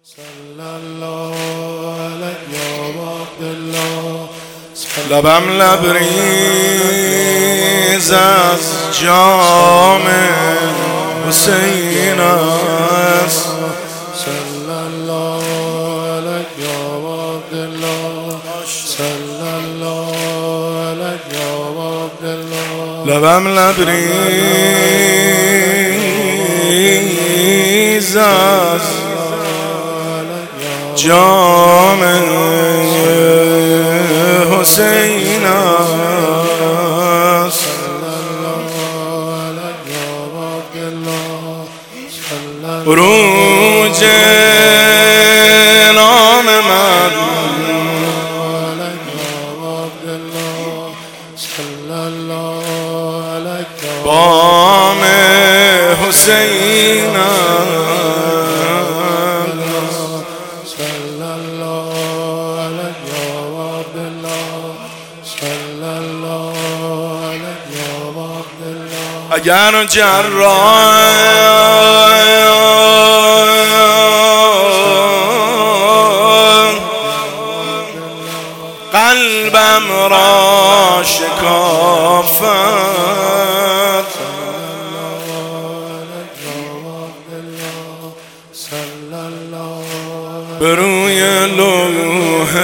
لبم لبریز از جام حسین است. صلی الله علیک یا عبدالله، صلی الله علیک یا عبدالله. لبم لبریز از جام حسین است. عروج نام من بام حسین اگر جراح قلبم را شکافت، به روی لوح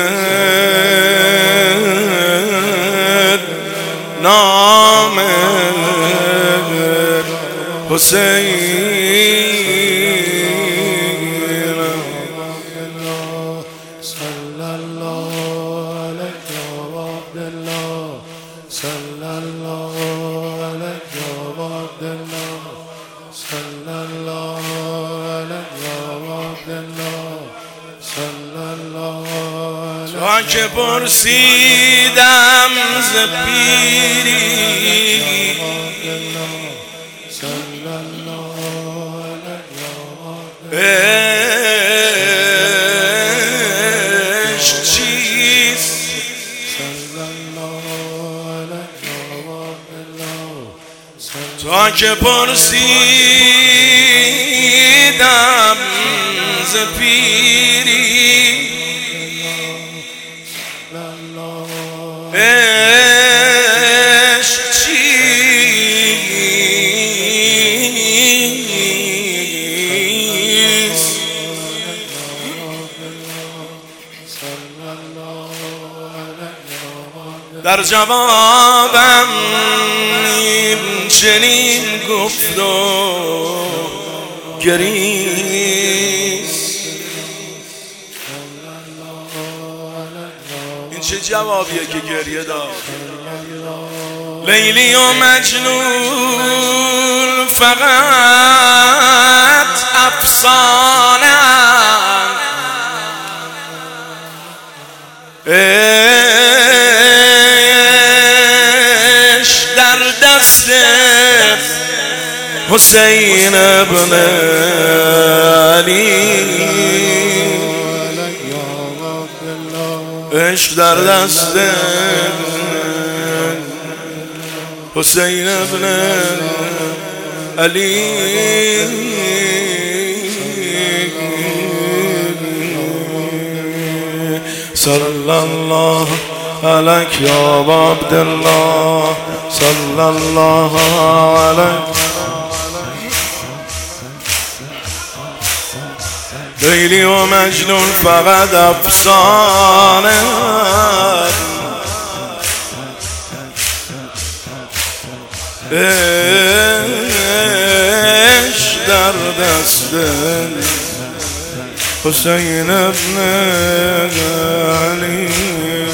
دل نام حسین. صلی الله علیک یا عبدالله، صلی الله علیک یا عبدالله، صلی الله علیک یا عبدالله، صلی الله علیک. تا که پرسیدم ز پیری عشق چیست، تا که پرسیدم ز پیری عشق چیست، در جوابم چنین گفت و گریست. این چه جوابیه که گریه داد؟ لیلی و مجنون فقط افسانه، عشق در دست حسین ابن علی، عشق در دست حسین ابن علی. صلی الله علیک یا عبدالله، صلی الله علیک. لیلی و مجنون فقط افسانه، عشق در دست حسین ابن علی.